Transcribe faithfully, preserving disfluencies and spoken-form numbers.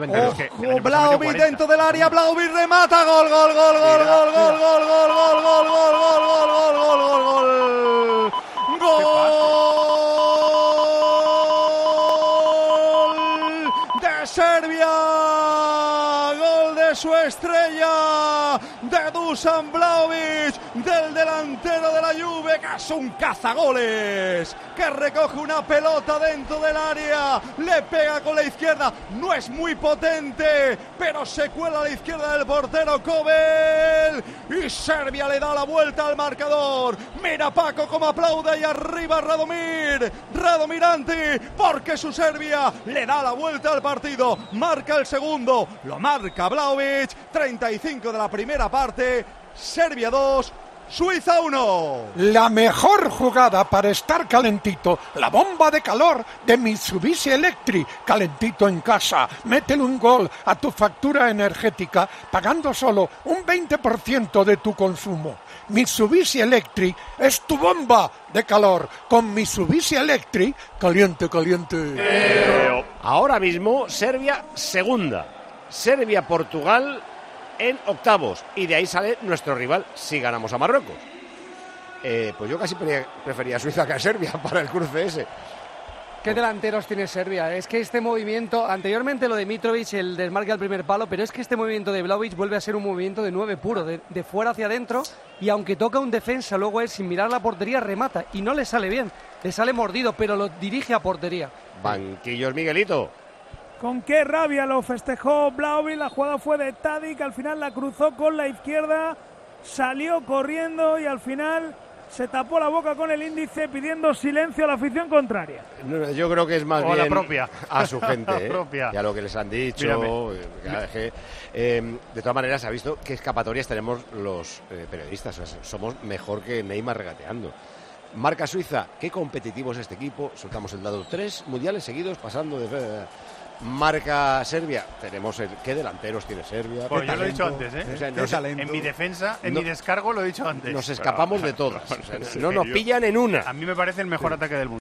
Ojo, Vlahovic dentro del área, Vlahovic remata, gol, gol, gol, gol, gol, gol, gol, gol, gol, gol, gol, gol, gol, gol, gol, gol, gol, gol de Serbia, gol de su estrella, de Dusan Vlahovic, del delantero de la Juve, que es un cazagoles, que recoge una pelota dentro del área, le pega con la izquierda, no es muy potente, pero se cuela a la izquierda del portero Kovel, y Serbia le da la vuelta al marcador. Mira Paco cómo aplaude y arriba Radomir, Radomir Anti, porque su Serbia le da la vuelta al partido, marca el segundo, lo marca Vlahovic, treinta y cinco de la primera parte, Serbia dos, Suiza uno. La mejor jugada para estar calentito, la bomba de calor de Mitsubishi Electric, calentito en casa. Métele un gol a tu factura energética pagando solo un veinte por ciento de tu consumo. Mitsubishi Electric es tu bomba de calor. Con Mitsubishi Electric, caliente, caliente. Eh, ahora mismo Serbia segunda, Serbia-Portugal en octavos, y de ahí sale nuestro rival si ganamos a Marruecos. Eh, pues yo casi prefería a Suiza que a Serbia para el cruce ese. ¿Qué delanteros tiene Serbia? Es que este movimiento, anteriormente lo de Mitrovic, el desmarque al primer palo, pero es que este movimiento de Vlahovic vuelve a ser un movimiento de nueve puro, de, de fuera hacia adentro, y aunque toca un defensa, luego él sin mirar la portería remata, y no le sale bien, le sale mordido, pero lo dirige a portería. Banquillos, Miguelito. Con qué rabia lo festejó Vlahovic, la jugada fue de Tadic, al final la cruzó con la izquierda, salió corriendo y al final se tapó la boca con el índice pidiendo silencio a la afición contraria. No, yo creo que es más o bien la propia. a su gente, ¿eh? propia. Y a lo que les han dicho. Eh, eh, de todas maneras, ha visto qué escapatorias tenemos los eh, periodistas. O sea, somos mejor que Neymar regateando. Marca Suiza, qué competitivo es este equipo. Soltamos el dado, tres mundiales seguidos pasando de... Marca Serbia, tenemos el qué delanteros tiene Serbia. Pues yo lo he dicho antes, ¿eh? O sea, nos, en mi defensa, en no, mi descargo lo he dicho antes. Nos escapamos pero, de todas. O sea, no nos pillan en una. A mí me parece el mejor sí. ataque del mundo.